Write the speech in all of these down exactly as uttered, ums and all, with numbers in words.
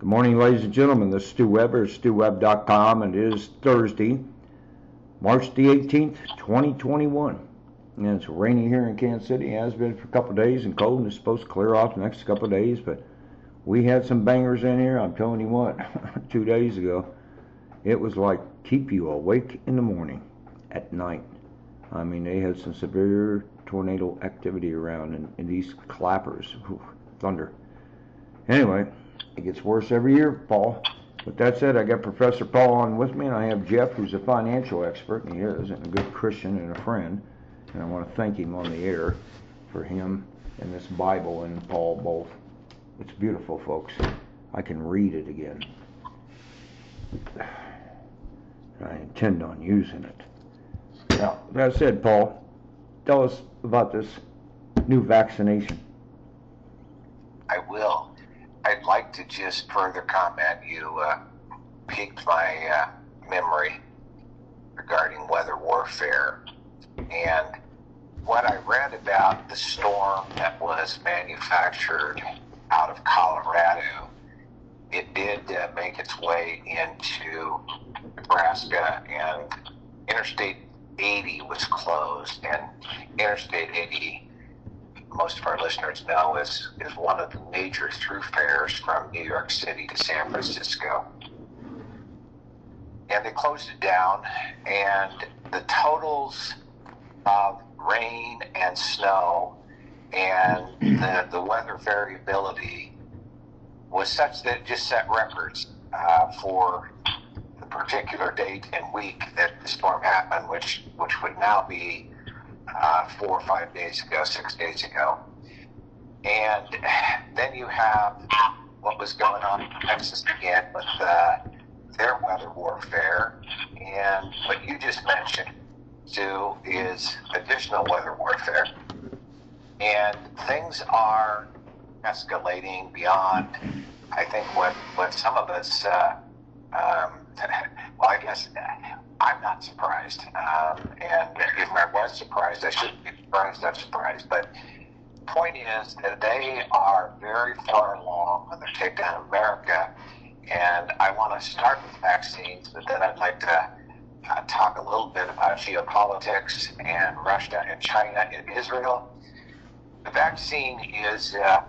Good morning, ladies and gentlemen. This is Stu Weber, stu web dot com, and it is Thursday, March the eighteenth, twenty twenty-one. And it's rainy here in Kansas City. It has been for a couple of days and cold, and it's supposed to clear off the next couple of days. But we had some bangers in here. I'm telling you what, two days ago, it was like keep you awake in the morning, at night. I mean, they had some severe tornado activity around, and, and these clappers, whew, thunder. Anyway, it gets worse every year, Paul. With that said, I got Professor Paul on with me, and I have Jeff, who's a financial expert, and he is, and a good Christian and a friend. And I want to thank him on the air for him and this Bible and Paul both. It's beautiful, folks. I can read it again. I intend on using it. Now, that said, Paul, tell us about this new vaccination. I will. I'd like to just further comment. You uh, piqued my uh, memory regarding weather warfare. And what I read about the storm that was manufactured out of Colorado, it did uh, make its way into Nebraska, and Interstate eighty was closed. And Interstate eighty, most of our listeners know, is, is one of the major thoroughfares from New York City to San Francisco. And they closed it down, and the totals of rain and snow and the, the weather variability was such that it just set records uh, for the particular date and week that the storm happened, which, which would now be Uh, four or five days ago, six days ago. And then you have what was going on in Texas again with uh, their weather warfare. And what you just mentioned, Sue, is additional weather warfare. And things are escalating beyond, I think, what, what some of us, uh, um, well, I guess I'm not surprised. Um, and if I was surprised, I shouldn't be surprised I'm surprised. But the point is that they are very far along on their takedown of America. And I want to start with vaccines, but then I'd like to uh, talk a little bit about geopolitics and Russia and China and Israel. The vaccine is uh,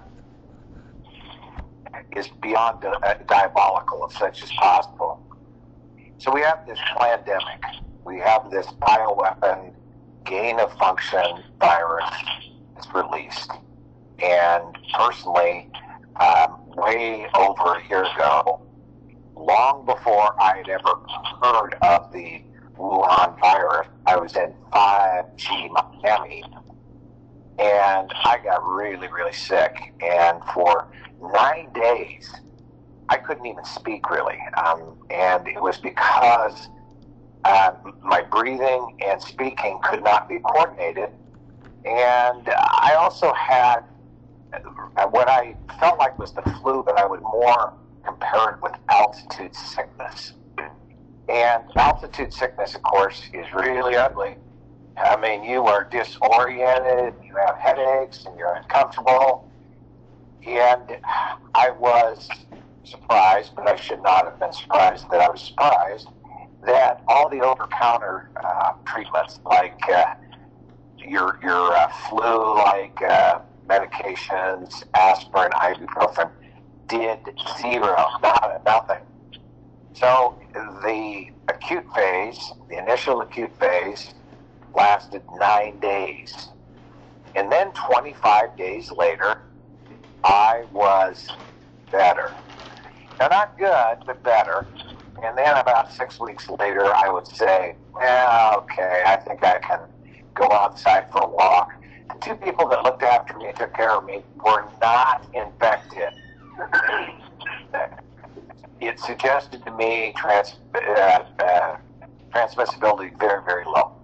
is beyond uh, diabolical, if such as possible. So we have this pandemic. We have this bioweapon gain-of-function virus that's released. And personally, um, way over a year ago, long before I had ever heard of the Wuhan virus, I was in five G Miami, and I got really, really sick. And for nine days, I couldn't even speak, really. Um, and it was because uh, my breathing and speaking could not be coordinated. And I also had what I felt like was the flu, but I would more compare it with altitude sickness. And altitude sickness, of course, is really ugly. I mean, you are disoriented, you have headaches, and you're uncomfortable. And I was surprised, but I should not have been surprised that I was surprised, that all the over-counter uh, treatments, like uh, your your uh, flu-like uh, medications, aspirin, ibuprofen, did zero, not, nothing. So the acute phase, the initial acute phase, lasted nine days. And then twenty-five days later, I was better. Now, not good, but better. And then about six weeks later, I would say, yeah, okay, I think I can go outside for a walk. The two people that looked after me and took care of me were not infected. It suggested to me trans, uh, uh, transmissibility very, very low.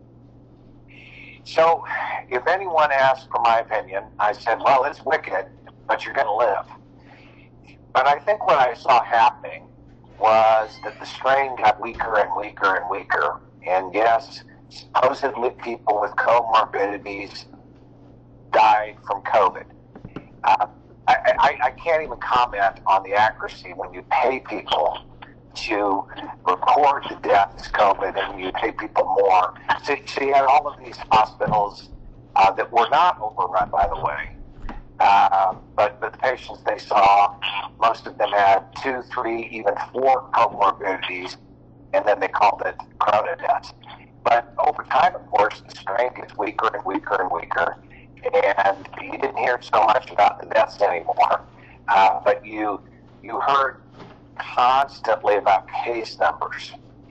So if anyone asked for my opinion, I said, well, it's wicked, but you're going to live. But I think what I saw happening was that the strain got weaker and weaker and weaker. And yes, supposedly people with comorbidities died from COVID. Uh, I, I, I can't even comment on the accuracy when you pay people to record the death as COVID, and you pay people more. So, so you had all of these hospitals uh, that were not overrun, by the way. Uh, but, but the patients they saw, most of them had two, three, even four comorbidities, and then they called it corona deaths. But over time, of course, the strain gets weaker and weaker and weaker, and you didn't hear so much about the deaths anymore. Uh, but you you heard constantly about case numbers.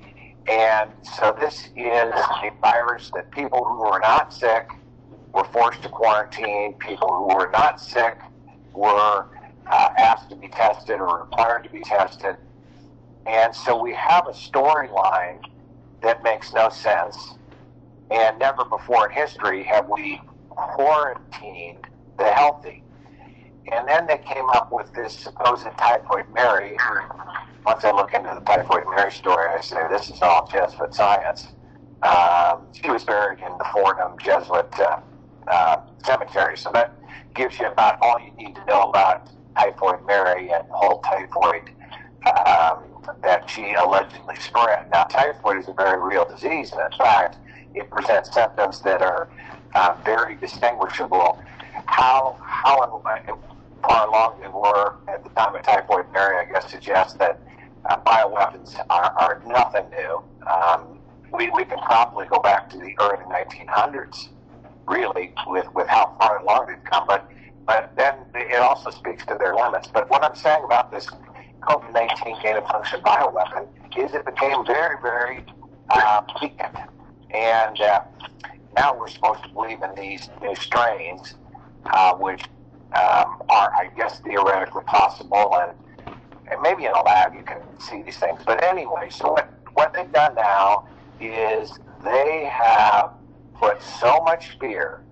And so this is a virus that people who were not sick were forced to quarantine. People who were not sick were uh, asked to be tested or required to be tested. And so we have a storyline that makes no sense. And never before in history have we quarantined the healthy. And then they came up with this supposed Typhoid Mary. Once I look into the Typhoid Mary story, I say this is all Jesuit science. Um, she was buried in the Fordham Jesuit uh, uh, cemetery. So that gives you about all you need to know about Typhoid Mary and the whole typhoid um, that she allegedly spread. Now, typhoid is a very real disease, and in fact, it presents symptoms that are uh, very distinguishable. How how far along they were at the time of Typhoid Mary, I guess, suggests that uh, bioweapons are, are nothing new. Um, we, we can probably go back to the early nineteen hundreds, really, with, with how far along they've come. But, but then it also speaks to their limits. But what I'm saying about this COVID nineteen gain-of-function bioweapon is it became very, very uh, weakened. And uh, now we're supposed to believe in these new strains, uh, which um, are, I guess, theoretically possible. And, and maybe in a lab you can see these things. But anyway, so what, what they've done now is they have put so much fear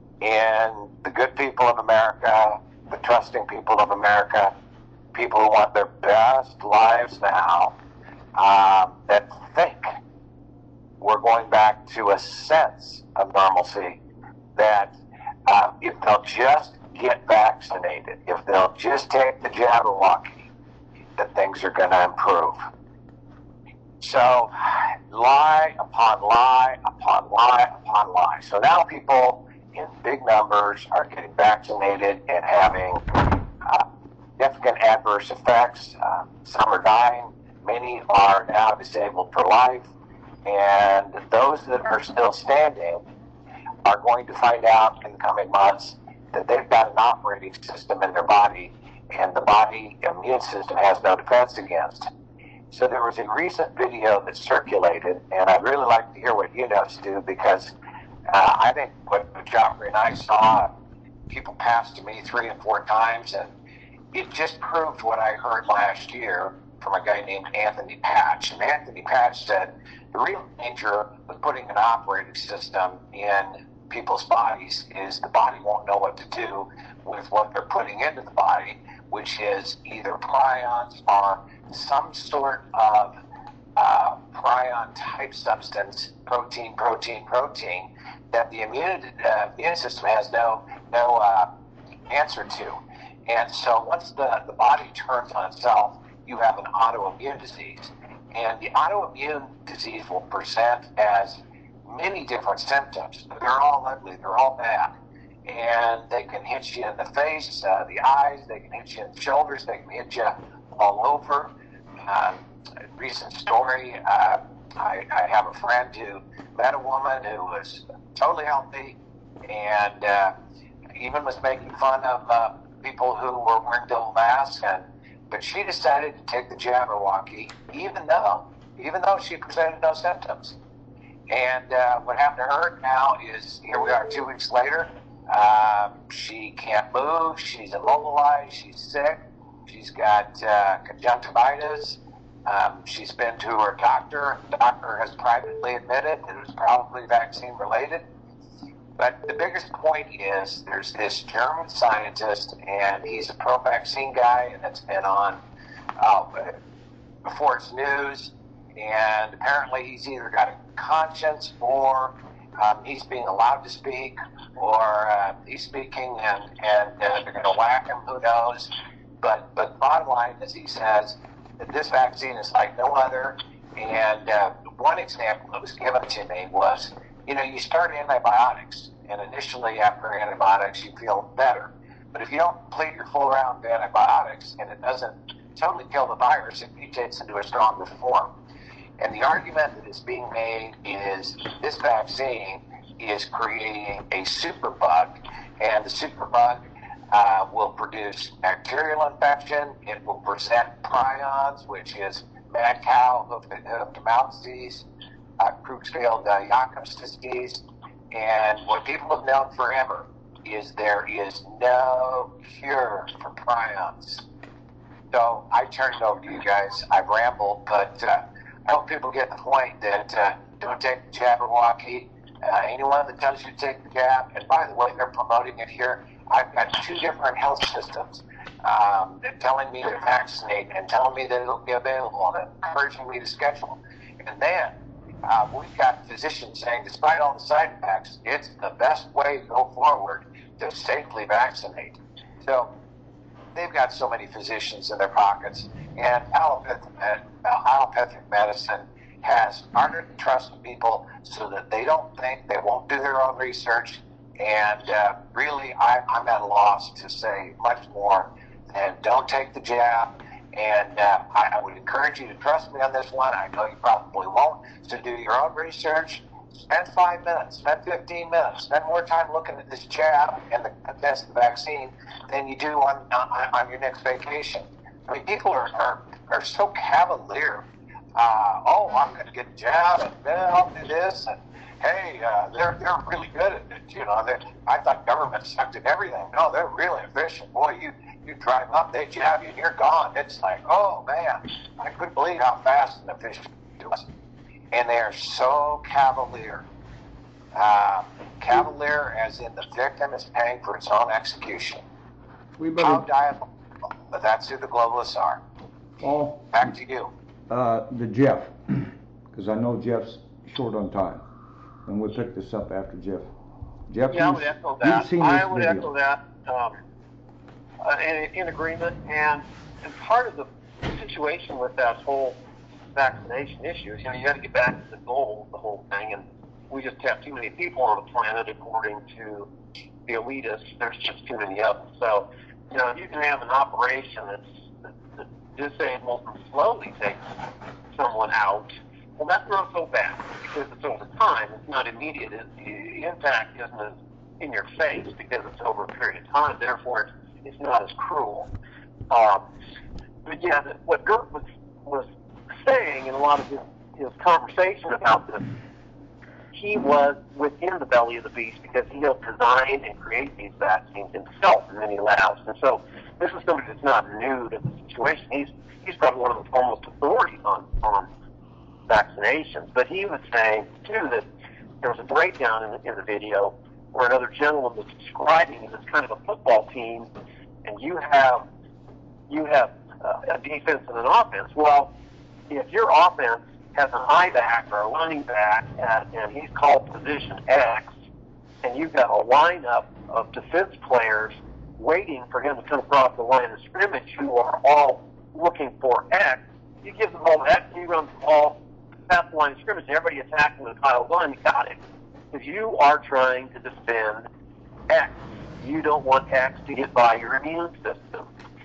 in the good people of America, the trusting people of America, people who want their best lives now, um, that think we're going back to a sense of normalcy, that uh, if they'll just get vaccinated, if they'll just take the Jabberwocky, that things are going to improve. So lie upon lie upon lie upon lie. So now people in big numbers are getting vaccinated and having uh, significant adverse effects. Uh, some are dying. Many are now disabled for life. And those that are still standing are going to find out in the coming months that they've got an operating system in their body, and the body immune system has no defense against. So there was a recent video that circulated, and I'd really like to hear what you know, Stu, because uh, I think what Joffrey and I saw, people passed to me three and four times, and it just proved what I heard last year from a guy named Anthony Patch. And Anthony Patch said the real danger with putting an operating system in people's bodies is the body won't know what to do with what they're putting into the body, which is either prions or some sort of uh, prion-type substance, protein, protein, protein, that the immune, uh, immune system has no, no uh, answer to. And so once the, the body turns on itself, you have an autoimmune disease. And the autoimmune disease will present as many different symptoms. They're all ugly. They're all bad. And they can hit you in the face, uh, the eyes. They can hit you in the shoulders. They can hit you all over. Um, a recent story, uh, I, I have a friend who met a woman who was totally healthy and uh, even was making fun of uh, people who were wearing double masks. And but she decided to take the Jabberwocky, even though, even though she presented no symptoms. And uh, what happened to her now is, here we are two weeks later, um, she can't move, she's immobilized, she's sick, she's got uh, conjunctivitis, um, she's been to her doctor, the doctor has privately admitted that it was probably vaccine related. But the biggest point is there's this German scientist, and he's a pro-vaccine guy, and it's been on uh, before it's news. And apparently he's either got a conscience or Um, he's being allowed to speak, or uh, he's speaking and, and uh, they're going to whack him, who knows. But, but bottom line is he says that this vaccine is like no other. And uh, one example that was given to me was, you know, you start antibiotics, and initially after antibiotics you feel better. But if you don't complete your full round of antibiotics and it doesn't totally kill the virus, it mutates into a stronger form. And the argument that is being made is this vaccine is creating a superbug, and the superbug uh, will produce bacterial infection. It will present prions, which is mad cow hoof to mouth disease, uh, Creutzfeldt uh, Jakob's disease, and what people have known forever is there is no cure for prions. So I turn it over to you guys. I've rambled, but uh, I hope people get the point that uh, don't take the jab, Milwaukee. Uh, anyone that tells you to take the jab, and by the way, they're promoting it here. I've got two different health systems um, telling me to vaccinate and telling me that it'll be available and encouraging me to schedule. And then uh, we've got physicians saying, despite all the side effects, it's the best way to go forward to safely vaccinate. So they've got so many physicians in their pockets, and allopathic, allopathic medicine has harder to trust people so that they don't think, they won't do their own research. And uh, really, I, I'm at a loss to say much more than don't take the jab. And uh, I, I would encourage you to trust me on this one. I know you probably won't. So do your own research. Spend five minutes, spend fifteen minutes, spend more time looking at this jab and the test the vaccine than you do on, on, on your next vacation. I mean, people are, are, are so cavalier. Uh, oh, I'm going to get a jab, and then I'll do this, and hey, uh, they're they're really good at it. You know, I thought government sucked at everything. No, they're really efficient. Boy, you you drive up, they jab you, and you're gone. It's like, oh man, I couldn't believe how fast and efficient it was. And they are so cavalier. Uh, cavalier, as in the victim is paying for its own execution. We better. How diabolical, but that's who the globalists are. Well, back to you. Uh, the Jeff, because I know Jeff's short on time, and we'll pick this up after Jeff. Jeff, yeah, I would echo that. Seen I this would video. echo that um, uh, in, in agreement. And, and part of the situation with that whole vaccination issue is, you know, you got to get back to the goal of the whole thing. And we just have too many people on the planet, according to the elitists. There's just too many of them. So, you know, you can have an operation that's, that's disables and slowly takes someone out. Well, that's not so bad because it's over time. It's not immediate. It, the impact isn't as in your face because it's over a period of time. Therefore, it's, it's not as cruel. Um, but yeah, the, what Gert was, was saying in a lot of his, his conversation about this, he was within the belly of the beast because he helped design and create these vaccines himself in many labs. And so this is somebody that's not new to the situation. He's he's probably one of the foremost authorities on, on vaccinations. But he was saying, too, that there was a breakdown in the, in the video where another gentleman was describing it as kind of a football team, and you have you have uh, a defense and an offense. Well, if your offense has an eye back or a running back, and, and he's called position X, and you've got a lineup of defense players waiting for him to come across the line of scrimmage who are all looking for X, you give the ball to X, and he runs the ball past the line of scrimmage, and everybody attacking the pile one, you got it. Because you are trying to defend X. You don't want X to get by your immune system.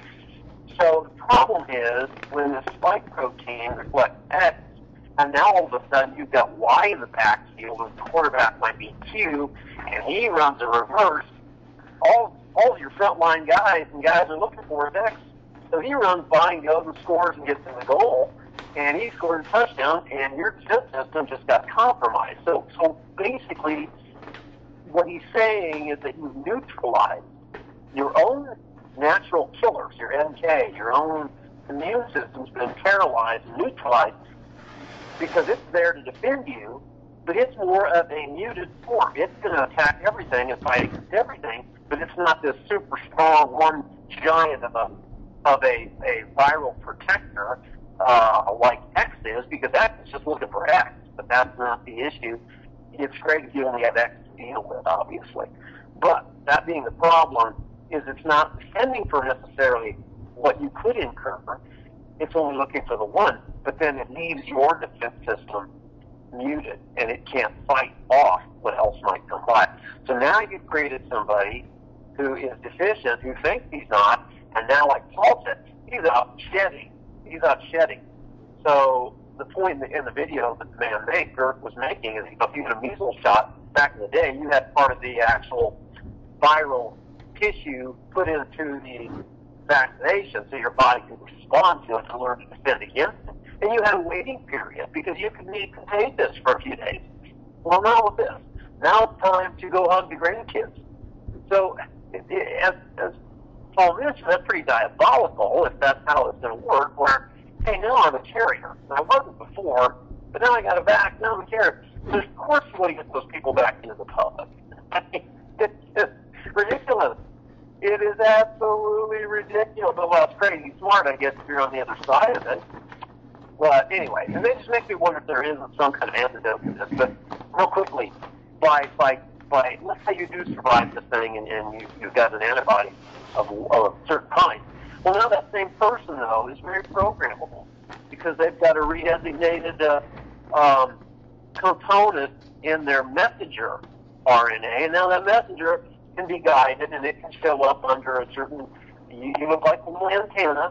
So the problem is when the spike protein reflects X, and now all of a sudden you've got Y in the backfield, and the quarterback might be Q, and he runs a reverse. All all of your frontline guys and guys are looking for is X. So he runs by and goes and scores and gets in the goal, and he scored a touchdown, and your defense system just got compromised. So, so basically, what he's saying is that you neutralize your own natural killers, your N K, your own immune system's been paralyzed and neutralized because it's there to defend you, but it's more of a muted form. It's going to attack everything and fight against everything, but it's not this super strong one giant of a of a, a viral protector uh, like X is, because X is just looking for X, but that's not the issue. it's great if you only have X to deal with, obviously. But that being the problem, is it's not defending for necessarily what you could incur. It's only looking for the one, but then it leaves your defense system muted, and it can't fight off what else might come by. So now you've created somebody who is deficient, who thinks he's not, and now, like Paul said, he's out shedding. He's out shedding. So the point in the, in the video that the man made, Girk was making, is if you had a measles shot back in the day, you had part of the actual viral tissue put into the vaccination so your body could respond to it to learn to defend against it. And you had a waiting period because you could be contagious for a few days. Well, now with this, now it's time to go hug the grandkids. So, it, it, as, as Paul mentioned, that's pretty diabolical if that's how it's going to work, where, hey, now I'm a carrier. I wasn't before, but now I got a vax, now I'm a carrier. So of course you want to get those people back into the public. It's just ridiculous. It is absolutely ridiculous. But, well, it's crazy smart, I guess, if you're on the other side of it. But anyway, and it just makes me wonder if there isn't some kind of antidote to this. But real quickly, by by by, let's say you do survive this thing and, and you, you've got an antibody of, of a certain kind. Well, now that same person, though, is very programmable because they've got a redesignated uh, um, component in their messenger R N A, and now that messenger can be guided and it can show up under a certain, you, you look like a little antenna,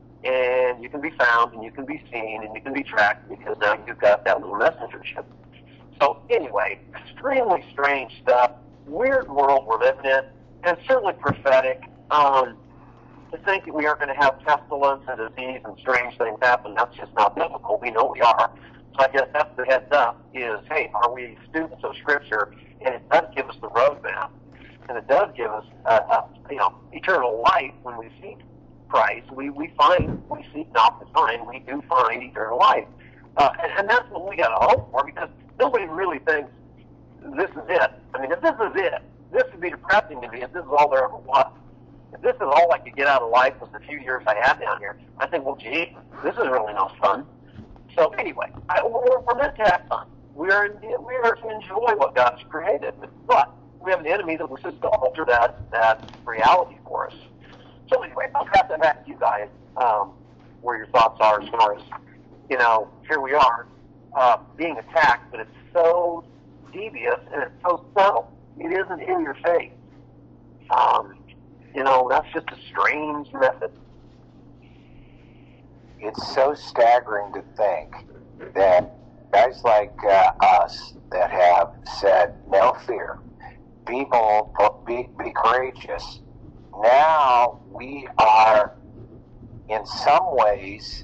and you can be found, and you can be seen, and you can be tracked because now you've got that little messenger chip. So anyway, extremely strange stuff, weird world we're living in, and certainly prophetic. Um, to think that we aren't going to have pestilence and disease and strange things happen, that's just not biblical. We know we are. So I guess that's the heads up is, hey, are we students of Scripture? And it does give us the roadmap, and it does give us, uh, uh, you know, eternal life when we seek Christ. We we find, we seek not to find, we do find eternal life. Uh, and, and that's what we got to hope for, because nobody really thinks this is it. I mean, if this is it, this would be depressing to me if this is all there ever was. If this is all I could get out of life was the few years I had down here, I think, well, gee, this is really no fun. So anyway, I, we're, we're meant to have fun. We are, we are to enjoy what God's created, but we have an enemy that wishes to alter that, that reality for us. So anyway, I'll pass that back to you guys, um, where your thoughts are as far as, you know, here we are, uh, being attacked, but it's so devious and it's so subtle. It isn't in your face. Um, you know, that's just a strange method. It's so staggering to think that guys like uh, us that have said, no fear, be bold, be, be courageous, now we are in some ways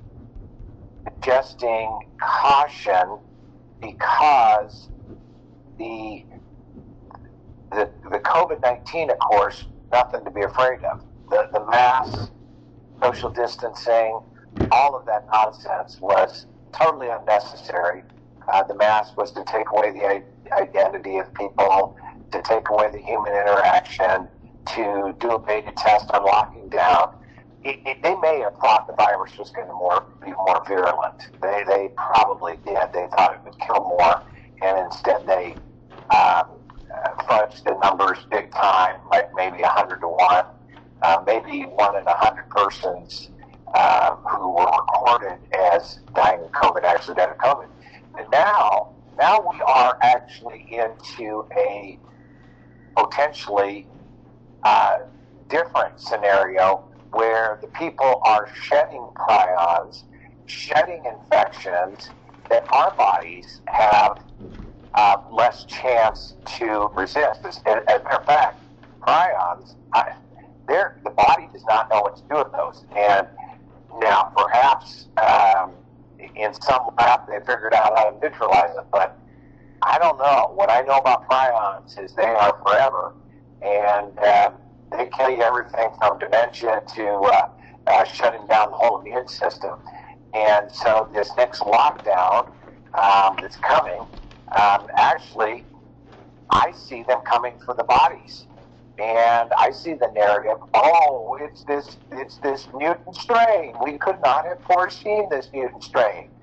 suggesting caution because the the, the COVID nineteen, of course, nothing to be afraid of. The, the masks, social distancing, all of that nonsense was totally unnecessary. Uh, the mask was to take away the identity of people, to take away the human interaction, to do a beta test on locking down. It, it, they may have thought the virus was going to more, be more virulent. They, they probably did. They thought it would kill more, and instead they um, fudged the numbers big time, like maybe one hundred to one, uh, maybe one in one hundred persons uh, who were recorded as dying of COVID actually died of COVID. And now, now we are actually into a potentially uh, different scenario where the people are shedding prions, shedding infections that our bodies have uh, less chance to resist. As, as a matter of fact, prions, I, the body does not know what to do with those. And now, perhaps um, in some lab they figured out how to neutralize it, but I don't know. What I know about prions is they are forever, and uh, they kill you everything from dementia to uh, uh, shutting down the whole immune system. And so this next lockdown um, that's coming, um, actually, I see them coming for the bodies. And I see the narrative, oh, it's this, it's this mutant strain. We could not have foreseen this mutant strain.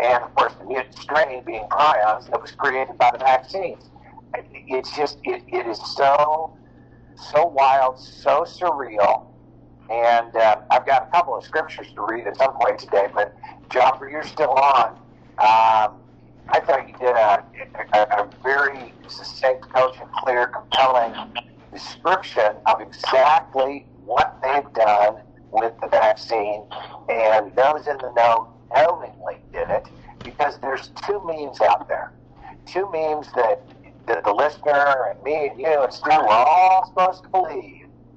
and of course the mutant strain being prions that was created by the vaccines. It's just, it, it is so, so wild, so surreal. And uh, I've got a couple of scriptures to read at some point today, but Joffrey, you're still on. Um, I thought you did a, a, a very succinct, cogent, clear, compelling description of exactly what they've done with the vaccine, and those in the know knowingly did it, because there's two memes out there. Two memes that, that the listener and me and you and Stu were all supposed to believe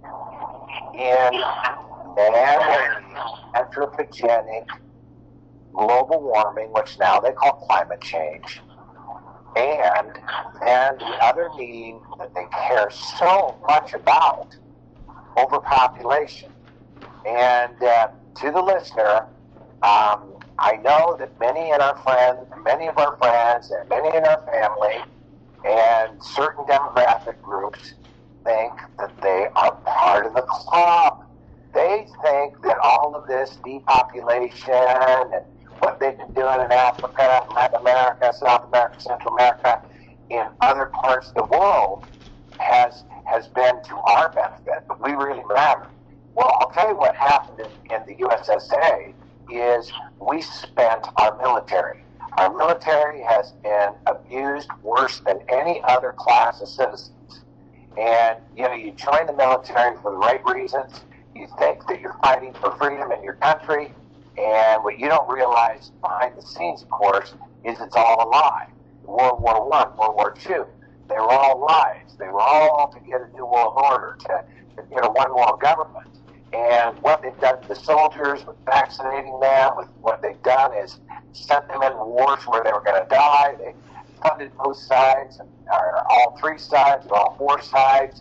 in man-made, anthropogenic global warming, which now they call climate change, and and the other meme that they care so much about, overpopulation. And uh, to the listener, um, I know that many in our friends, many of our friends, and many in our family, and certain demographic groups think that they are part of the club. They think that all of this depopulation and what they've been doing in Africa, Latin America, South America, Central America, in other parts of the world has has been to our benefit, but we really matter. Well, I'll tell you what happened in, in the U S S A is we spent our military. Our military has been abused worse than any other class of citizens. And, you know, you join the military for the right reasons. You think that you're fighting for freedom in your country. And what you don't realize behind the scenes, of course, is it's all a lie. World War One, World War Two, they were all lies. They were all to get a new world order, to, to get a one world government. And what they've done to the soldiers with vaccinating them, with what they've done is sent them in wars where they were going to die. They funded both sides, or all three sides, or all four sides.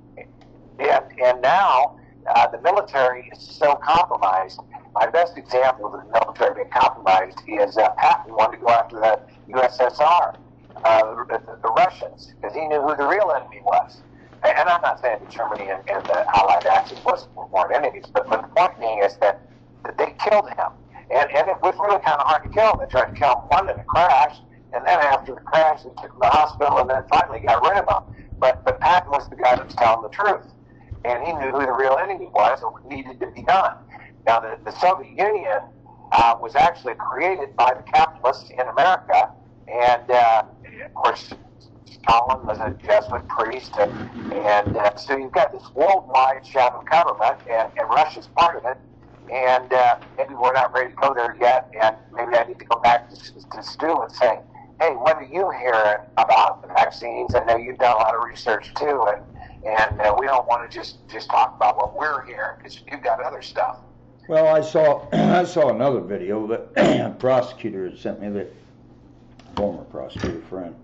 And, and now uh, the military is so compromised. My best example of the military being compromised is uh, Patton wanted to go after the U S S R, uh, the, the Russians, because he knew who the real enemy was. And I'm not saying that Germany and, and the Allied Axis weren't enemies, but, but the point being is that, that they killed him. And, and it was really kind of hard to kill him. They tried to kill him one in a crash, and then after the crash, they took him to the hospital, and then finally got rid of him. But, but Patton was the guy that was telling the truth. And he knew who the real enemy was and what needed to be done. Now, the, the Soviet Union uh, was actually created by the capitalists in America, and uh, of course, Stalin was a Jesuit priest, and, and uh, so you've got this worldwide shadow government, and, and Russia's part of it, and uh, maybe we're not ready to go there yet, and maybe I need to go back to, to Stu and say, hey, what are you hearing about the vaccines? I know you've done a lot of research too, and, and uh, we don't want to just, just talk about what we're hearing, because you've got other stuff. Well, I saw I saw another video that a prosecutor had sent me, that former prosecutor friend.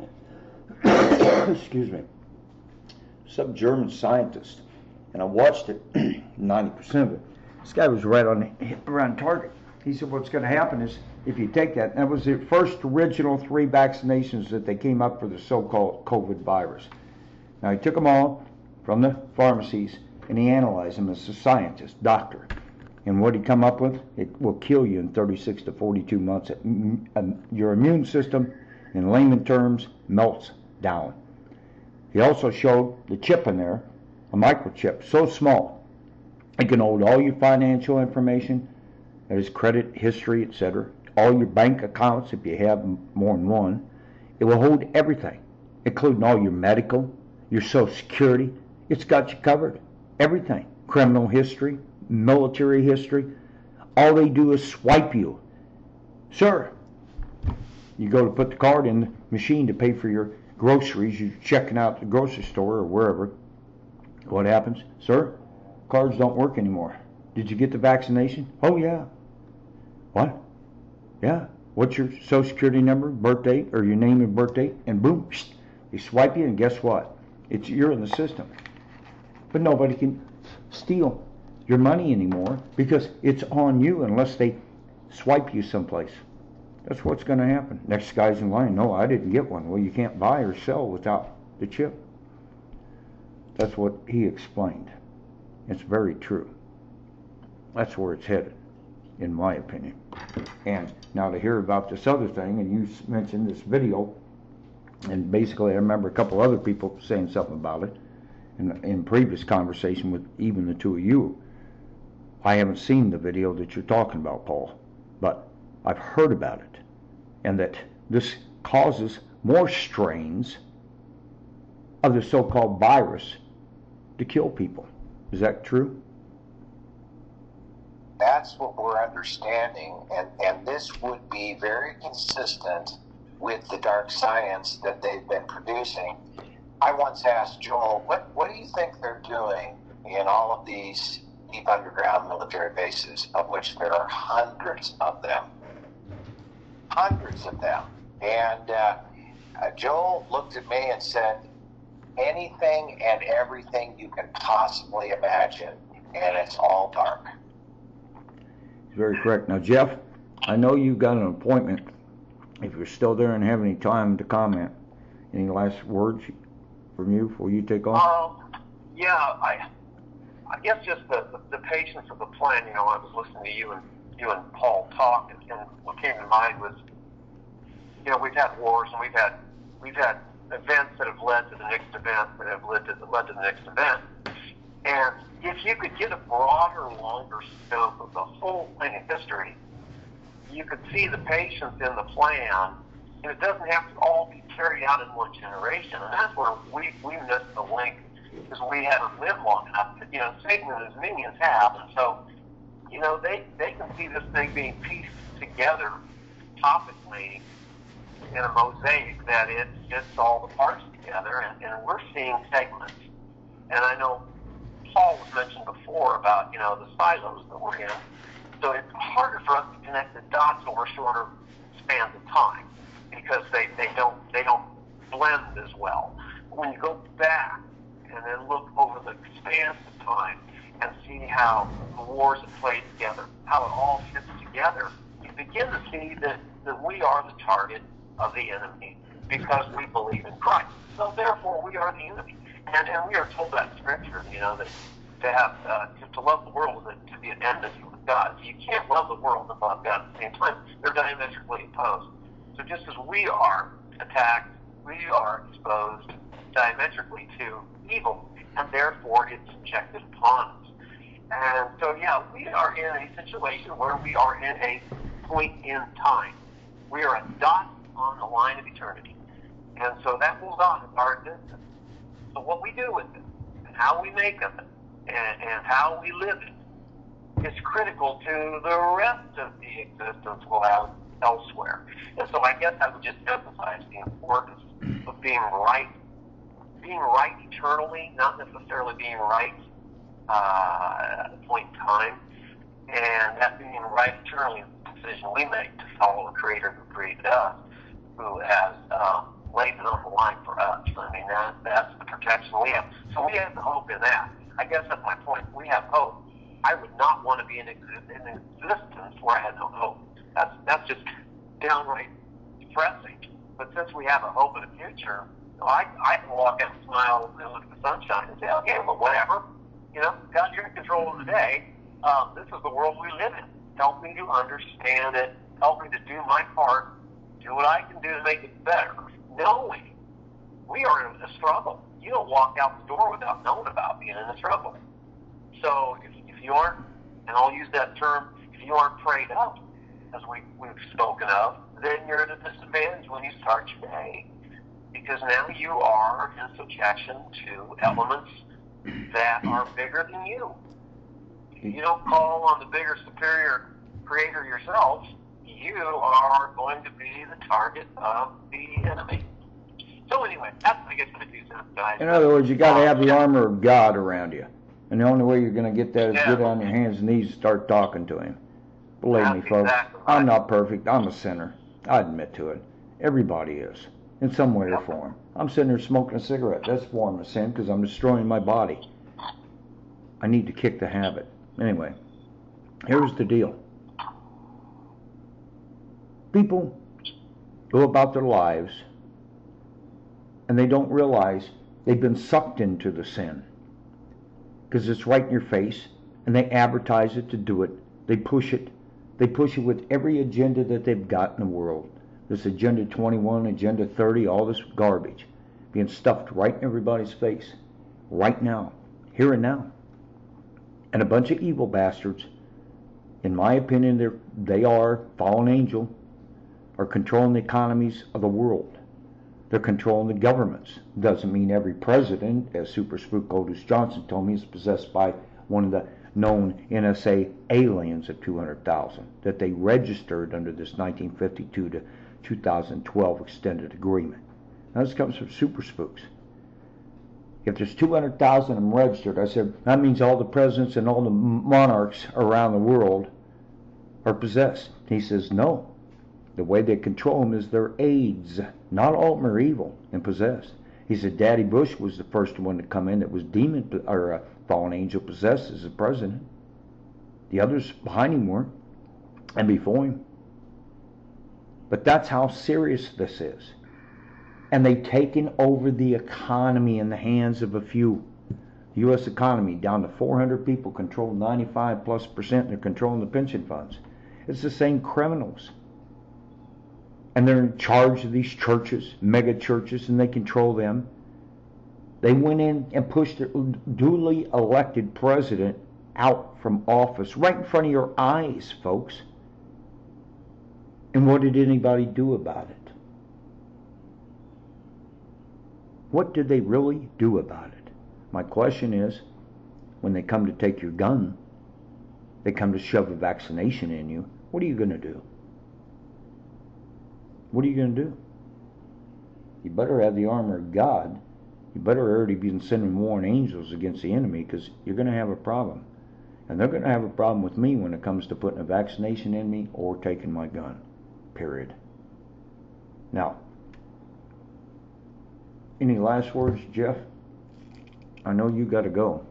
Excuse me. Some German scientist, and I watched it, ninety percent of it. This guy was right on the, right on target. He said, what's going to happen is, if you take that, and that was the first original three vaccinations that they came up for the so-called COVID virus. Now, he took them all from the pharmacies, and he analyzed them as a scientist, doctor. And what he come up with, it will kill you in thirty-six to forty-two months. Your immune system, in layman terms, melts down. He also showed the chip in there, a microchip, so small, it can hold all your financial information, that is credit history, et cetera, all your bank accounts if you have more than one. It will hold everything, including all your medical, your Social Security. It's got you covered, everything, criminal history, military history. All they do is swipe you. Sir, you go to put the card in the machine to pay for your groceries, you're checking out the grocery store or wherever. What happens? Sir, cards don't work anymore. Did you get the vaccination? Oh, yeah. What? Yeah. What's your Social Security number, birth date, or your name and birth date? And boom, they swipe you, and guess what? It's you're in the system. But nobody can steal your money anymore because it's on you unless they swipe you someplace. That's what's going to happen. Next guy's in line. No, I didn't get one. Well, you can't buy or sell without the chip. That's what he explained. It's very true. That's where it's headed. in my opinion. And now to hear about this other thing, and you mentioned this video, and basically I remember a couple other people saying something about it in, in previous conversation with even the two of you. I haven't seen the video that you're talking about, Paul, but I've heard about it, and that this causes more strains of the so-called virus to kill people. Is that true? That's what we're understanding, and, and this would be very consistent with the dark science that they've been producing. I once asked Joel, what, what do you think they're doing in all of these deep underground military bases, of which there are hundreds of them? Hundreds of them. And uh, uh, Joel looked at me and said, anything and everything you can possibly imagine, and it's all dark. Very correct. Now, Jeff, I know you've got an appointment. If you're still there and have any time to comment, any last words from you before you take off? Um, yeah, I, I guess just the, the, the patience of the plan. You know, I was listening to you and you and Paul talk, and, and what came to mind was, you know, we've had wars and we've had we've had events that have led to the next event that have led to led to the next event. And if you could get a broader, longer scope of the whole thing in history, you could see the patience in the plan, and it doesn't have to all be carried out in one generation. And that's where we, we missed the link, because we haven't lived long enough. You know, Satan and his minions have, and so, you know, they, they can see this thing being pieced together topically in a mosaic that it fits all the parts together, and, and we're seeing segments. And I know Paul was mentioned before about, you know, the silos that we're in. So it's harder for us to connect the dots over shorter spans of time, because they, they don't they don't blend as well. When you go back and then look over the expanse of time and see how the wars have played together, how it all fits together, you begin to see that, that we are the target of the enemy because we believe in Christ. So therefore we are the enemy. And, and we are told that in Scripture, you know, that to have uh, to, to love the world is to be at enmity with God. So you can't love the world and love God at the same time. They're diametrically opposed. So just as we are attacked, we are exposed diametrically to evil, and therefore it's subjected upon us. And so, yeah, we are in a situation where we are in a point in time. We are a dot on the line of eternity. And so that moves on in our existence. So what we do with it, and how we make of it, and, and how we live it, is critical to the rest of the existence we'll have elsewhere. And so I guess I would just emphasize the importance of being right, being right eternally, not necessarily being right uh, at a point in time, and that being right eternally is the decision we make to follow the Creator who created us, who has um, laid it on the line for us. I mean, that, that's the protection we have. So we have the hope in that. I guess that's my point. We have hope. I would not want to be in, exi- in existence where I had no hope. That's that's just downright depressing. But since we have a hope in the future, you know, I, I can walk out and smile and look at the sunshine and say, okay, well, whatever. You know, God, you're in control of the day. Um, this is the world we live in. Help me to understand it. Help me to do my part. Do what I can do to make it better. Knowing we are in a struggle. You don't walk out the door without knowing about being in a struggle. So if, if you aren't, and I'll use that term, if you aren't prayed up, as we, we've spoken of, then you're at a disadvantage when you start your day. Because now you are in subjection to elements that are bigger than you. If you don't call on the bigger, superior creator yourself, you are going to be the target of the enemy. So anyway, that's, I guess, my two cents, guys. In other words, you got to have the armor of God around you. And the only way you're going to get that is Yeah. get on your hands and knees and start talking to Him. Believe That's me, folks, exactly right. I'm not perfect. I'm a sinner. I admit to it. Everybody is, in some way or form. I'm sitting there smoking a cigarette. That's a form of sin because I'm destroying my body. I need to kick the habit. Anyway, here's the deal. People go about their lives and they don't realize they've been sucked into the sin because it's right in your face, and they advertise it to do it. They push it. They push it with every agenda that they've got in the world. This Agenda twenty-one, Agenda thirty, all this garbage being stuffed right in everybody's face, right now, here and now. And a bunch of evil bastards, in my opinion, they're, they are, fallen angel, are controlling the economies of the world. They're controlling the governments. Doesn't mean every president, as Super Spook Otis Johnson told me, is possessed by one of the known N S A aliens of two hundred thousand that they registered under this nineteen fifty-two to two thousand twelve extended agreement. Now this comes from Super Spooks. If there's two hundred thousand of them registered, I said, that means all the presidents and all the monarchs around the world are possessed. He says, no. The way they control them is their aides. Not all of them are evil and possessed. He said Daddy Bush was the first one to come in that was demon or uh, fallen angel possessed as the president. The others behind him weren't, and before him. But that's how serious this is. And they've taken over the economy in the hands of a few. The U S economy down to four hundred people, control ninety-five plus percent. They're controlling the pension funds. It's the same criminals. And they're in charge of these churches, mega churches, and they control them. They went in and pushed their duly elected president out from office right in front of your eyes, folks. And what did anybody do about it? What did they really do about it? My question is, when they come to take your gun, they come to shove a vaccination in you, what are you going to do? What are you going to do? You better have the armor of God. You better already be sending warring angels against the enemy, because you're going to have a problem. And they're going to have a problem with me when it comes to putting a vaccination in me or taking my gun. Period. Now, any last words, Jeff? I know you got to go.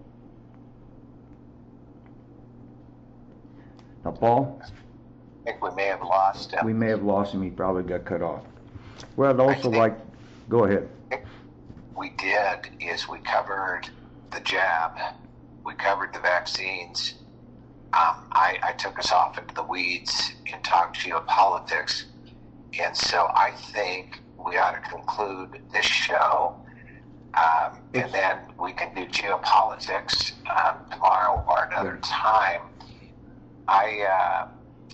Now, Paul? I think we may have lost him. We may have lost him. He probably got cut off. Well, I'd also like... Go ahead. We did is we covered the jab. We covered the vaccines. Um, I, I took us off into the weeds and talked geopolitics. And so I think we ought to conclude this show. Um, and then we can do geopolitics um, tomorrow or another time. I... Uh,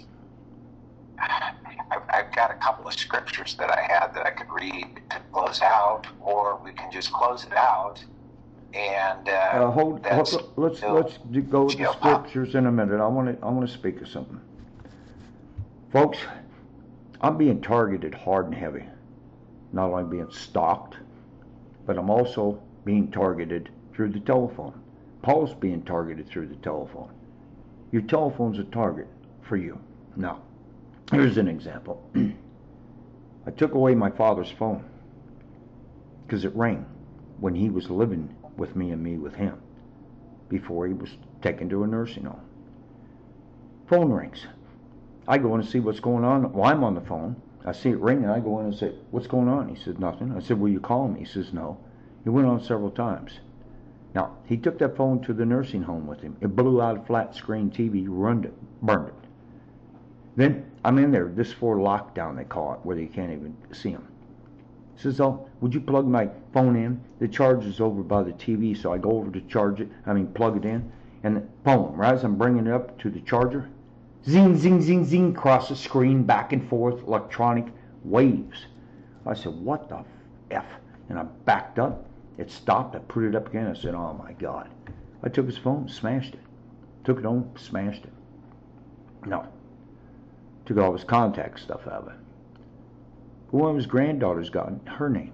I've, I've got a couple of scriptures that I had that I could read to close out, or we can just close it out. And uh, uh, hold, hold, let's let's go with the scriptures in a minute. I want to I want to speak of something, folks. I'm being targeted hard and heavy. Not only being stalked, but I'm also being targeted through the telephone. Paul's being targeted through the telephone. Your telephone's a target for you. Now, here's an example. I took away my father's phone because it rang when he was living with me and me with him before he was taken to a nursing home. Phone rings. I go in and see what's going on. Well, I'm on the phone. I see it ringing. I go in and say, what's going on? He said, nothing. I said, will you call me? He says, no. He went on several times. Now, he took that phone to the nursing home with him. It blew out a flat screen T V, ruined it, burned it. Then I'm in there, this for lockdown they call it, where you can't even see them. He says, oh, would you plug my phone in? The charge is over by the T V, so I go over to charge it, I mean plug it in, and the phone, right as I'm bringing it up to the charger, zing, zing, zing, zing, across the screen, back and forth, electronic waves. I said, what the F? And I backed up. It stopped. I put it up again. I said, oh my God. I took his phone, smashed it. Took it home, smashed it. No. Took all his contact stuff out of it. But one of his granddaughters got her name.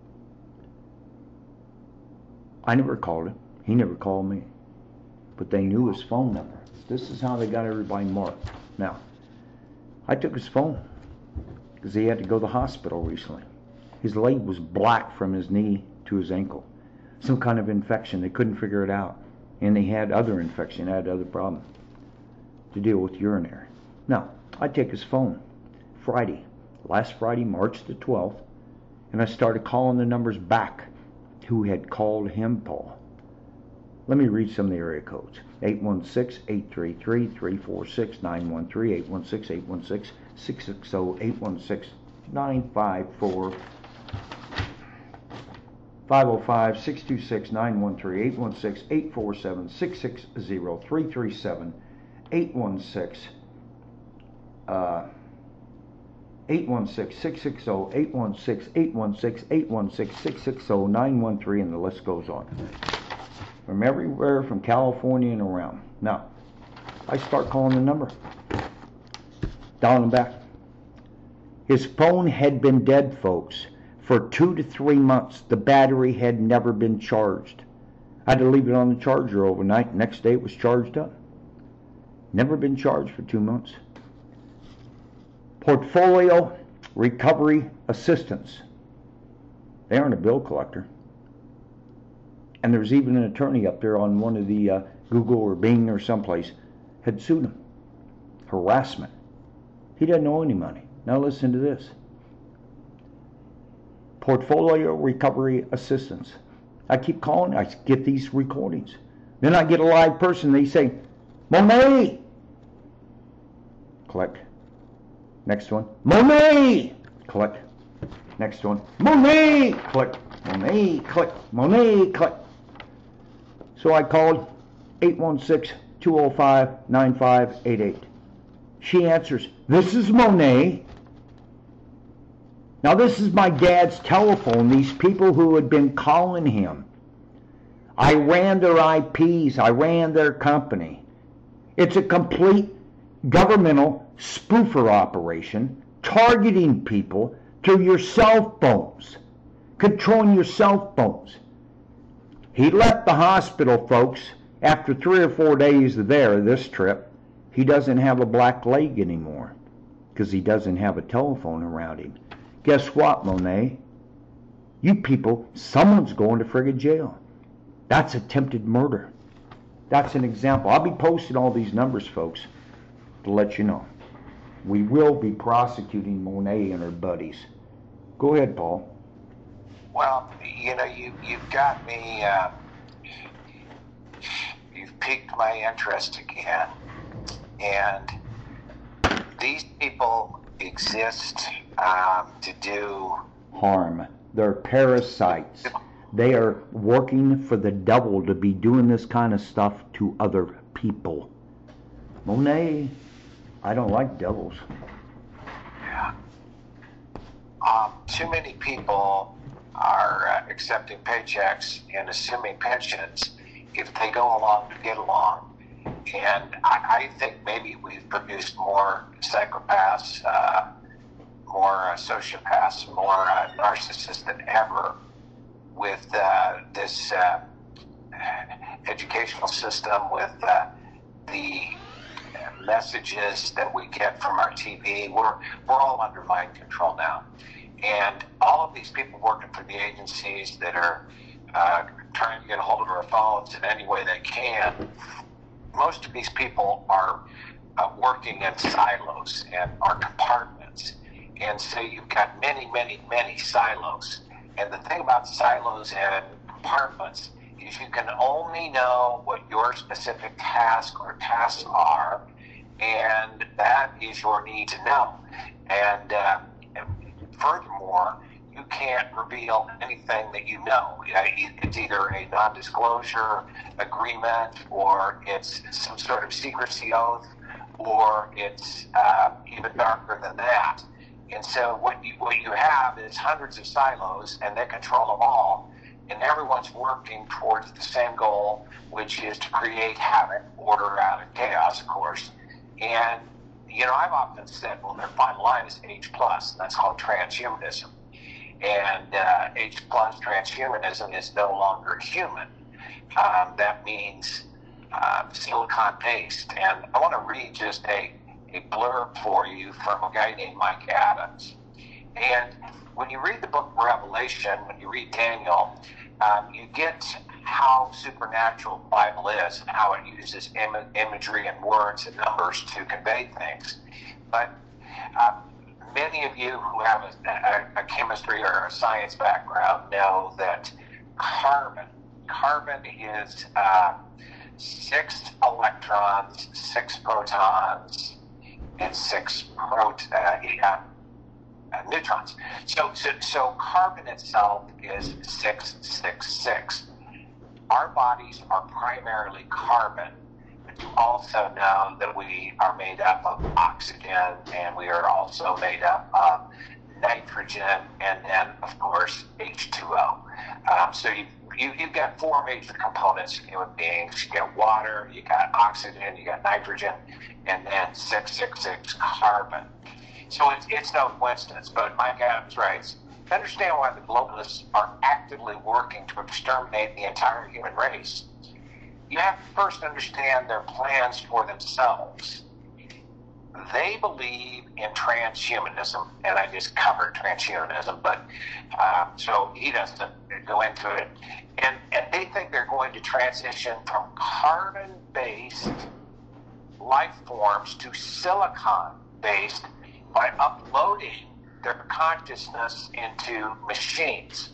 I never called him. He never called me. But they knew his phone number. This is how they got everybody marked. Now, I took his phone because he had to go to the hospital recently. His leg was black from his knee to his ankle. Some kind of infection. They couldn't figure it out. And they had other infection, had other problems to deal with urinary. Now, I take his phone Friday, last Friday, March the twelfth, and I started calling the numbers back who had called him, Paul. Let me read some of the area codes. eight one six, eight three three, three four six, nine one three, eight one six, eight one six, six six zero, eight one six, nine five four, five oh five, six two six, nine one three, eight one six, eight four seven, six six zero, three three seven, eight one six, uh, eight one six, six six zero, eight one six, eight one six, eight one six, six six zero, nine one three, and the list goes on. From everywhere from California and around. Now, I start calling the number. Down and back. His phone had been dead, folks, for two to three months. The battery had never been charged. I had to leave it on the charger overnight. Next day it was charged up. Never been charged for two months. Portfolio Recovery Assistance. They aren't a bill collector. And there's even an attorney up there on one of the uh, Google or Bing or someplace had sued him. Harassment. He doesn't owe any money. Now listen to this. Portfolio Recovery Assistance. I keep calling. I get these recordings. Then I get a live person. They say, Monet. Click. Next one. Monet. Click. Next one. Monet. Click. Monet. Click. Monet. Click. So I called eight one six, two oh five, nine five eight eight. She answers, this is Monet. Now this is my dad's telephone, these people who had been calling him. I ran their I Ps, I ran their company. It's a complete governmental spoofer operation, targeting people through your cell phones, controlling your cell phones. He left the hospital, folks, after three or four days there, this trip. He doesn't have a black leg anymore because he doesn't have a telephone around him. Guess what, Monet? You people, someone's going to friggin' jail. That's attempted murder. That's an example. I'll be posting all these numbers, folks, to let you know. We will be prosecuting Monet and her buddies. Go ahead, Paul. Well, you know, you, you've got me, uh, you've piqued my interest again. And these people exist um, to do harm. They're parasites. They are working for the devil to be doing this kind of stuff to other people. Monet, I don't like devils. Yeah. Um, too many people are uh, accepting paychecks and assuming pensions if they go along to get along. And I, I think maybe we've produced more psychopaths, uh, more uh, sociopaths, more uh, narcissists than ever with uh, this uh, educational system, with uh, the messages that we get from our T V. We're, we're all under mind control now. And all of these people working for the agencies that are uh, trying to get a hold of our phones in any way they can, most of these people are uh, working in silos and are compartments. And so you've got many, many, many silos. And the thing about silos and compartments is you can only know what your specific task or tasks are, and that is your need to know. And uh, furthermore, you can't reveal anything that you know. It's either a non-disclosure agreement, or it's some sort of secrecy oath, or it's uh, even darker than that. And so what you, what you have is hundreds of silos, and they control them all, and everyone's working towards the same goal, which is to create havoc, order out of chaos, of course. And, you know, I've often said, well, their fine line is H plus, and that's called transhumanism. And uh, H plus transhumanism is no longer human. Um, that means uh, silicon-based. And I want to read just a, a blurb for you from a guy named Mike Adams. And when you read the book of Revelation, when you read Daniel, um, you get how supernatural the Bible is and how it uses Im- imagery and words and numbers to convey things. But uh, many of you who have a, a, a chemistry or a science background know that carbon carbon is uh, six electrons, six protons, and six prot- uh, yeah, uh, neutrons. So, so, so carbon itself is six six six. Our bodies are primarily carbon, but you also know that we are made up of oxygen, and we are also made up of nitrogen, and then, of course, H two O. Um, so you, you, you've got four major components in human beings. You got water, you got oxygen, you got nitrogen, and then six six six carbon. So it's, it's no coincidence, but Mike Adams writes, to understand why the globalists are actively working to exterminate the entire human race, you have to first understand their plans for themselves. They believe in transhumanism, and I just covered transhumanism, but uh, so he doesn't go into it. And, and they think they're going to transition from carbon-based life forms to silicon-based by uploading their consciousness into machines.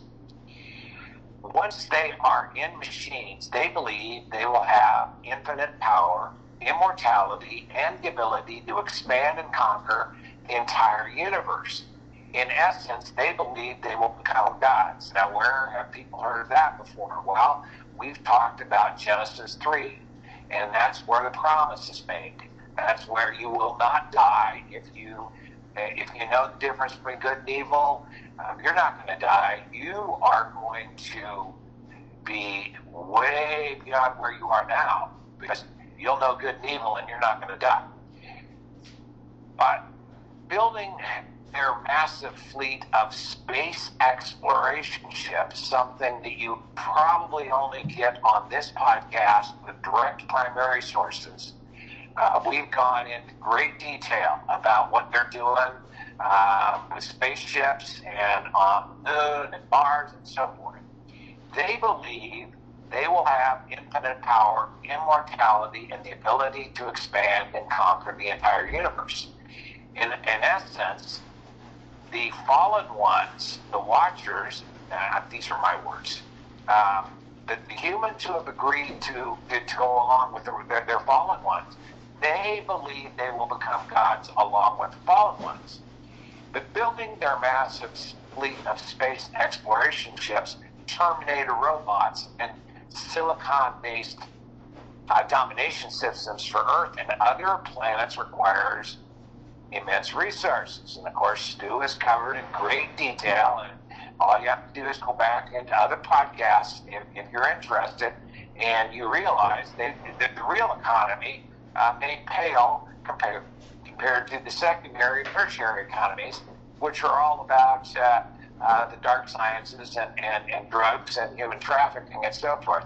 Once they are in machines, they believe they will have infinite power, immortality, and the ability to expand and conquer the entire universe. In essence, they believe they will become gods. Now, where have people heard of that before? Well, we've talked about Genesis three, and that's where the promise is made. That's where you will not die if you if you know the difference between good and evil. Um, you're not going to die. You are going to be way beyond where you are now, because you'll know good and evil, and you're not going to die. But building their massive fleet of space exploration ships, something that you probably only get on this podcast with direct primary sources. Uh, we've gone into great detail about what they're doing uh, with spaceships and on the moon and Mars and so forth. They believe they will have infinite power, immortality, and the ability to expand and conquer the entire universe. In, in essence, the fallen ones, the Watchers, uh, these are my words, um, the, the humans who have agreed to, to, to go along with the, their, their fallen ones, they believe they will become gods along with the fallen ones. But building their massive fleet of space exploration ships, Terminator robots, and silicon-based uh, domination systems for Earth and other planets requires immense resources. And of course, Stu has covered in great detail, and all you have to do is go back into other podcasts if, if you're interested, and you realize that, that the real economy uh, may pale compared, compared to the secondary and tertiary economies, which are all about uh, uh, the dark sciences and, and, and drugs and human trafficking and so forth.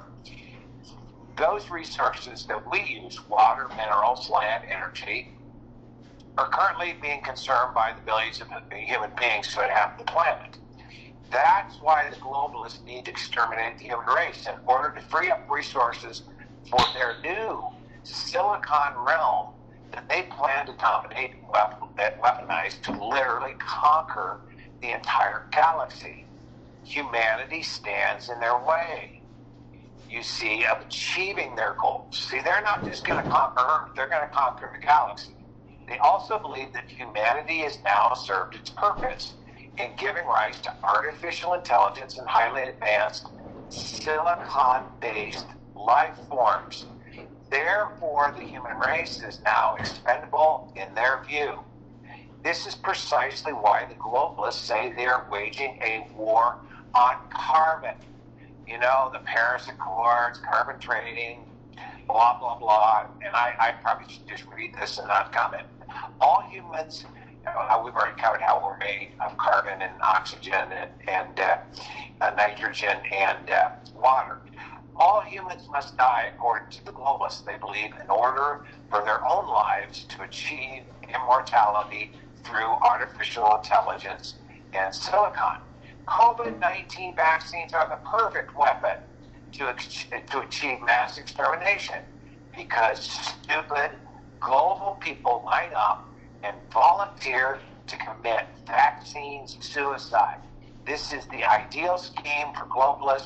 Those resources that we use, water, minerals, land, energy, are currently being consumed by the billions of human beings who inhabit the planet. That's why the globalists need to exterminate the human race in order to free up resources for their new silicon realm that they plan to dominate and weaponize to literally conquer the entire galaxy. Humanity stands in their way, you see, of achieving their goals. See, they're not just going to conquer Earth, they're going to conquer the galaxy. They also believe that humanity has now served its purpose in giving rise to artificial intelligence and highly advanced silicon-based life forms. Therefore, the human race is now expendable in their view. This is precisely why the globalists say they are waging a war on carbon. You know, the Paris Accords, carbon trading, blah, blah, blah. And I, I probably should just read this and not comment. All humans, you know, we've already covered how we're made of carbon and oxygen and, and uh, uh, nitrogen and uh, water. All humans must die, according to the globalists, they believe, in order for their own lives to achieve immortality through artificial intelligence and silicon. COVID nineteen vaccines are the perfect weapon to, to achieve mass extermination, because stupid global people line up and volunteer to commit vaccines suicide. This is the ideal scheme for globalists. It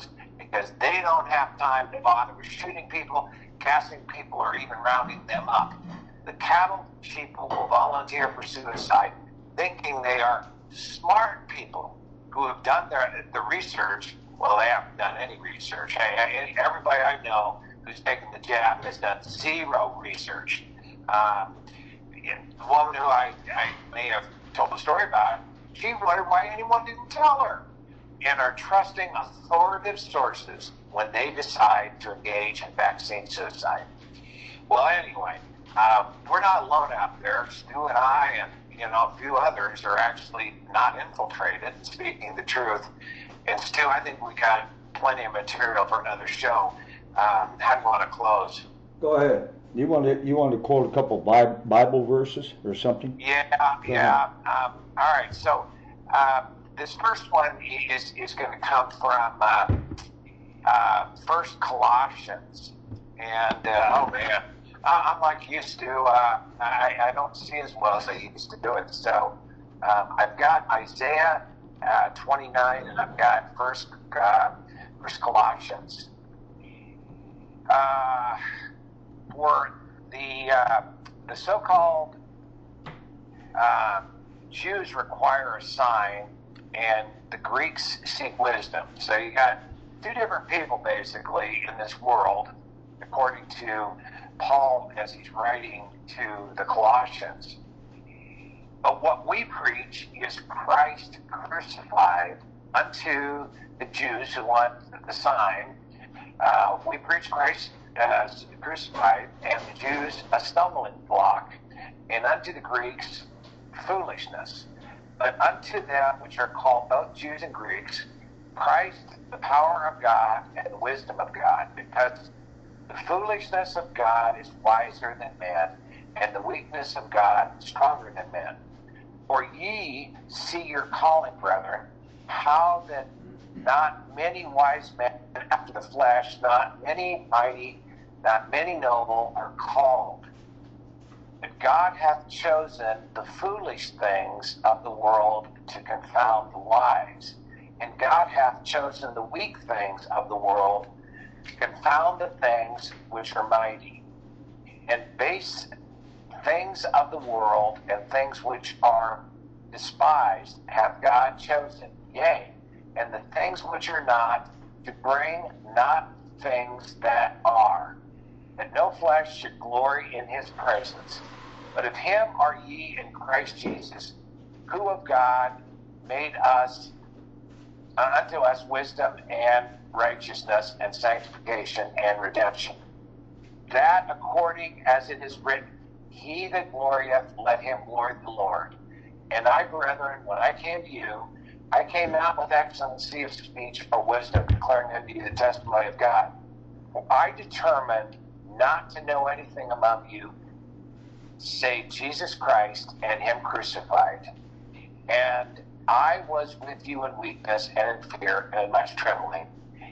because they don't have time to bother with shooting people, casting people, or even rounding them up. The cattle people will volunteer for suicide, thinking they are smart people who have done their the research. Well, they haven't done any research. Hey, everybody I know who's taken the jab has done zero research. Um, the woman who I, I may have told the story about, she wondered why anyone didn't tell her, and are trusting authoritative sources when they decide to engage in vaccine suicide. Well, anyway, uh, we're not alone out there. Stu and I and you know a few others are actually not infiltrated, speaking the truth. And Stu, I think we got plenty of material for another show. Um, how do you want to close? Go ahead. You want to you want to quote a couple Bible verses or something? Yeah, yeah. Um, all right. So uh, this first one is is going to come from uh, uh, First Colossians, and uh, oh man, I'm like used to. Uh, I, I don't see as well as I used to do it. So um, I've got Isaiah uh, twenty-nine, and I've got First uh, First Colossians. Uh, for the uh, the so-called uh, Jews require a sign, and the Greeks seek wisdom. So you got two different people basically in this world, according to Paul as he's writing to the Colossians. But what we preach is Christ crucified unto the Jews who want the sign. Uh, we preach Christ uh, crucified, and the Jews a stumbling block, and unto the Greeks foolishness. But unto them which are called both Jews and Greeks, Christ the power of God and the wisdom of God, because the foolishness of God is wiser than men, and the weakness of God stronger than men. For ye see your calling, brethren, how that not many wise men after the flesh, not many mighty, not many noble are called. But God hath chosen the foolish things of the world to confound the wise. And God hath chosen the weak things of the world to confound the things which are mighty. And base things of the world and things which are despised hath God chosen, yea, and the things which are not, to bring not things that are, that no flesh should glory in his presence. But of him are ye in Christ Jesus, who of God made us uh, unto us wisdom and righteousness and sanctification and redemption. That according as it is written, he that glorieth, let him glory the Lord. And I, brethren, when I came to you, I came out with excellency of speech for wisdom, declaring unto you the testimony of God. For I determined not to know anything among you save Jesus Christ and him crucified. And I was with you in weakness and in fear and much trembling.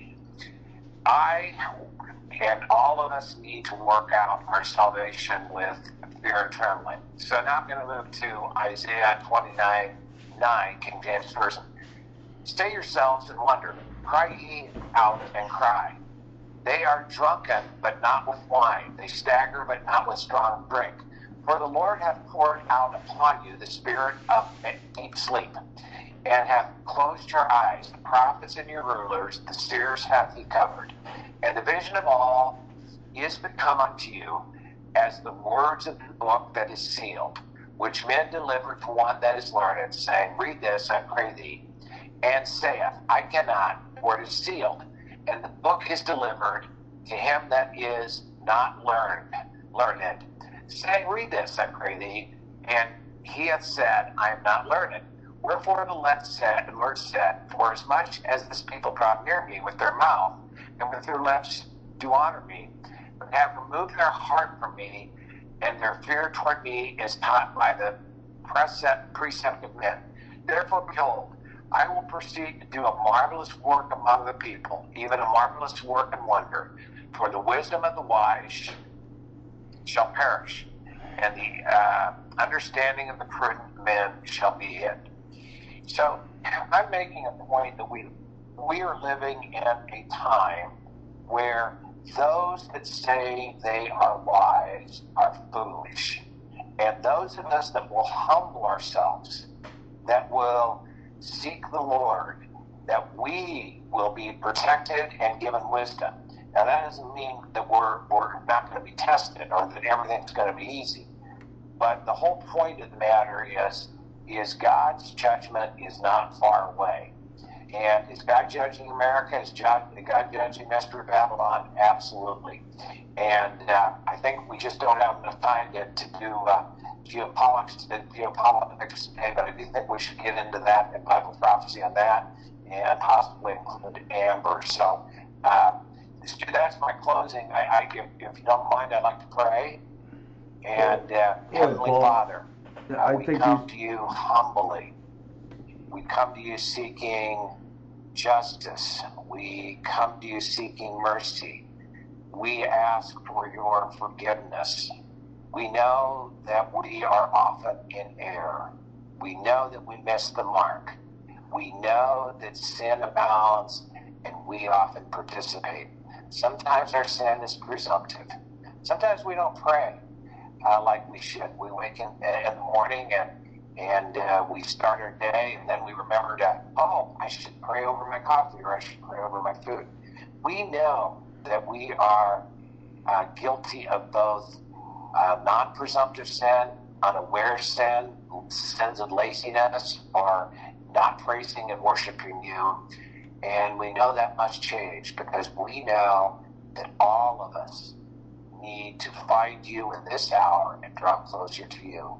I and all of us need to work out our salvation with fear and trembling. So now I'm going to move to Isaiah twenty-nine nine, King James Version. Stay yourselves and wonder, cry ye out and cry. They are drunken, but not with wine. They stagger, but not with strong drink. For the Lord hath poured out upon you the spirit of deep sleep, and hath closed your eyes. The prophets and your rulers, the seers hath he covered. And the vision of all is become unto you as the words of the book that is sealed, which men deliver to one that is learned, saying, read this, I pray thee. And saith, I cannot, for it is sealed. And the book is delivered to him that is not learned, learned, saying, read this, I pray thee. And he hath said, I am not learned. Wherefore the Lord said, the Lord said, for as much as this people draw near me with their mouth, and with their lips do honor me, but have removed their heart from me, and their fear toward me is taught by the precept, precept of men. Therefore, behold, I will proceed to do a marvelous work among the people, even a marvelous work and wonder. For the wisdom of the wise shall perish, and the uh, understanding of the prudent men shall be hid. So I'm making a point that we we are living in a time where those that say they are wise are foolish. And those of us that will humble ourselves, that will seek the Lord, that we will be protected and given wisdom. Now, that doesn't mean that we're, we're not going to be tested or that everything's going to be easy. But the whole point of the matter is, is God's judgment is not far away. And is God judging America? Is God judging Mystery Babylon? Absolutely. And uh, I think we just don't have enough time to, to do uh, geopolitics, geopolitics today, but I do think we should get into that and Bible prophecy on that, and possibly include Amber. So uh, that's my closing. I, I if, if you don't mind, I'd like to pray. And uh, Heavenly Father, uh, we come to you humbly. We come to you seeking justice. We come to you seeking mercy. We ask for your forgiveness. We know that we are often in error. We know that we miss the mark. We know that sin abounds and we often participate. Sometimes our sin is presumptive. Sometimes we don't pray uh, like we should. We wake in, in the morning and And uh, we start our day, and then we remember to, oh, I should pray over my coffee, or I should pray over my food. We know that we are uh, guilty of both uh, non-presumptive sin, unaware sin, sins of laziness, or not praising and worshiping you. And we know that must change because we know that all of us need to find you in this hour and draw closer to you.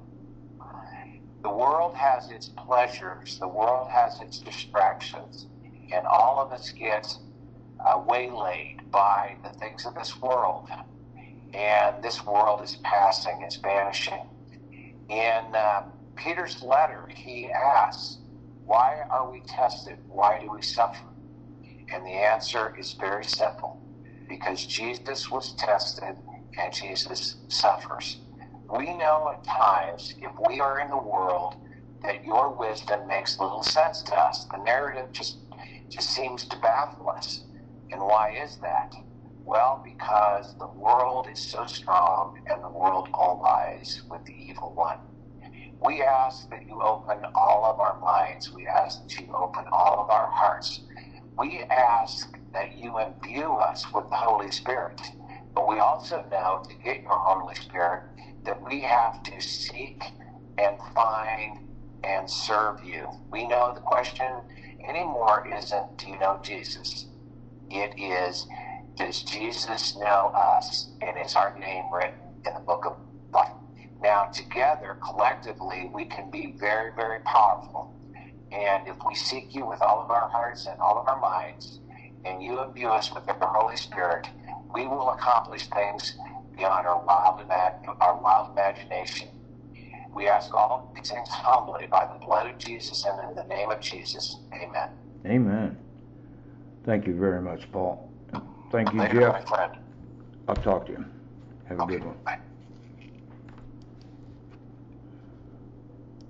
The world has its pleasures, the world has its distractions, and all of us get uh, waylaid by the things of this world. And this world is passing, it's vanishing. In uh, Peter's letter, he asks, why are we tested? Why do we suffer? And the answer is very simple, because Jesus was tested and Jesus suffers. We know at times, if we are in the world, that your wisdom makes little sense to us. The narrative just, just seems to baffle us. And why is that? Well, because the world is so strong and the world all lies with the evil one. We ask that you open all of our minds. We ask that you open all of our hearts. We ask that you imbue us with the Holy Spirit. But we also know to get your Holy Spirit that we have to seek and find and serve you. We know the question anymore isn't, do you know Jesus? It is, does Jesus know us? And is our name written in the book of life? Now, together, collectively, we can be very, very powerful. And if we seek you with all of our hearts and all of our minds, and you imbue us with the Holy Spirit, we will accomplish things beyond our wild, our wild imagination. We ask all of these things humbly by the blood of Jesus and in the name of Jesus. Amen. Amen. Thank you very much, Paul. Thank you, Later, Jeff. my friend. I'll talk to you. Have a Okay, good one. bye.